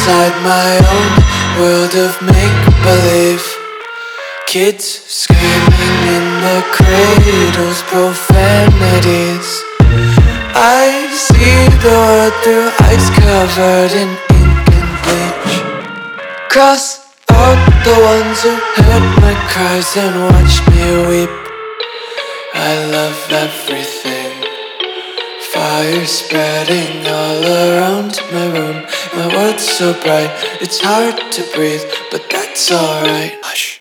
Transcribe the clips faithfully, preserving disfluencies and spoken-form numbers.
inside my own world of make-believe. Kids screaming in their cradles, profanities. I see the world through eyes covered in ink and bleach. Cross out the ones who heard my cries and watched me weep. I love everything. Fire spreading all around my room. My world's so bright, it's hard to breathe, but that's alright. Hush.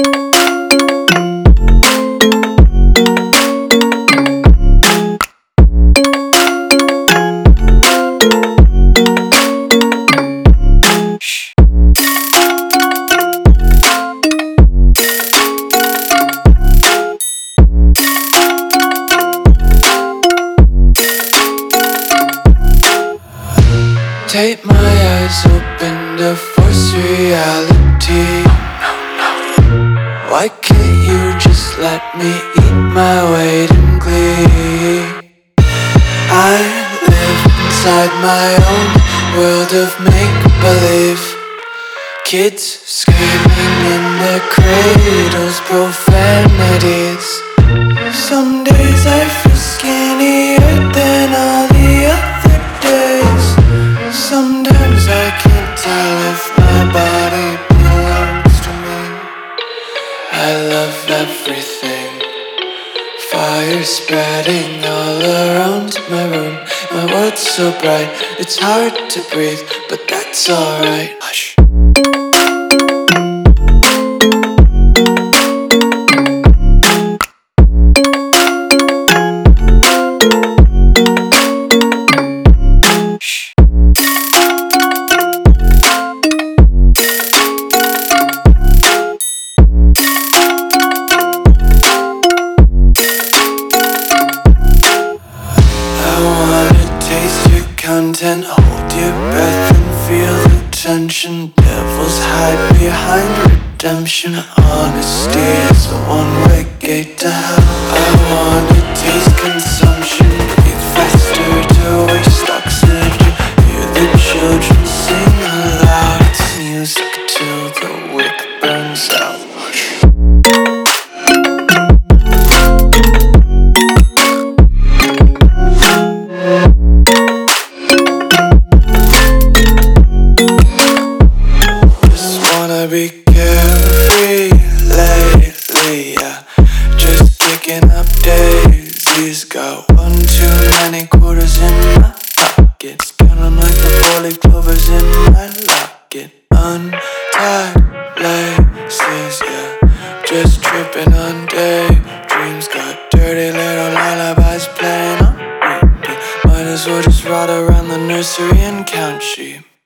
Tape my eyes open to force reality. Why can't you just let me eat my weight in glee? I live inside my own world of make-believe. Kids screaming in their cradles, profanities. Some days I feel skinnier than all the other days. Sometimes I can't tell if my body belongs to me. I love everything. Fire spreading all around my room. My world's so bright, it's hard to breathe, but that's alright. Hush. Content, hold your breath and feel the tension. Devils hide behind redemption. Honesty is a one-way gate to hell. I wanna taste consumption. Breathe faster to waste oxygen. Hear the children sing aloud. It's music till the wick burns out. Be carefree lately, yeah. Just picking up daisies. Got one too many quarters in my pockets. Count 'em like the four-leaf clovers in my locket. Untied laces, yeah. Just tripping on daydreams. Got dirty little lullabies playing on repeat. Might as well just ride around the nursery and count sheep.